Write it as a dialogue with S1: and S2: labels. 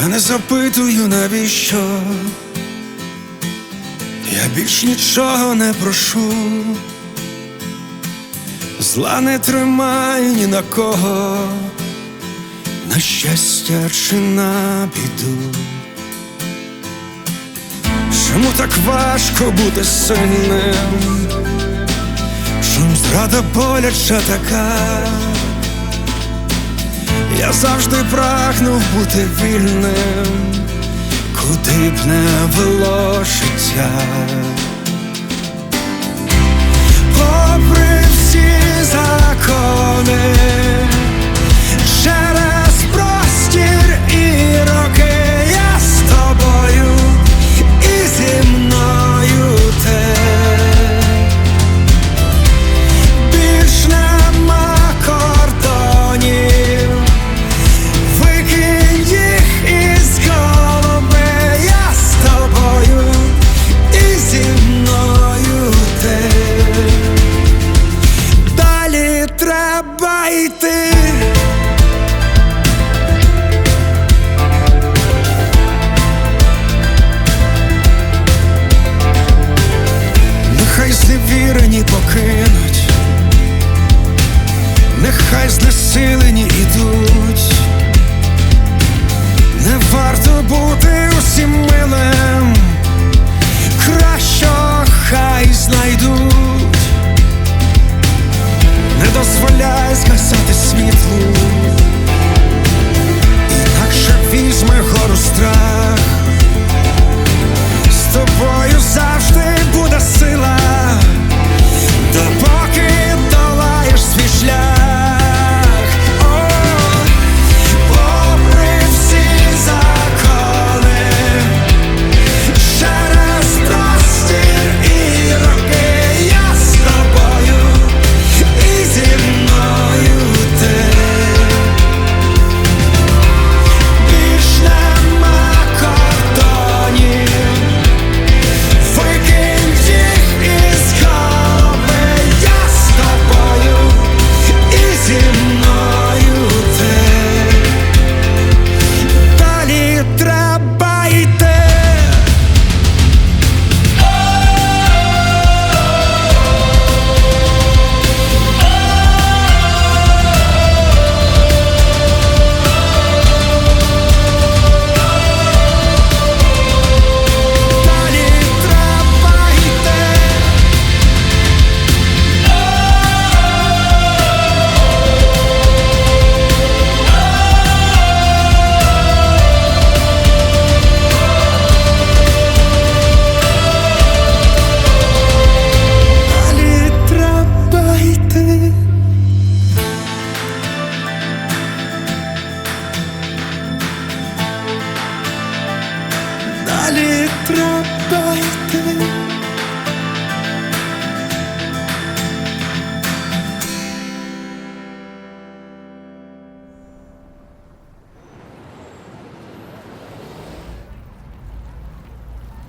S1: Я не запитую, навіщо, я більш нічого не прошу, зла не тримаю ні на кого, на щастя чи на біду. Чому так важко бути сильним? Чому зрада боляча така? Я завжди прагнув бути вільним, куди б не вело життя. Попри всі закони, через простір і роки, я з тобою і зі мною ти. Більш нема кордонів, викинь їх із голови, я з тобою і зі мною ти. Далі треба йти. Нехай зневірені покинуть, нехай знесилені ідуть. Не варто бути усім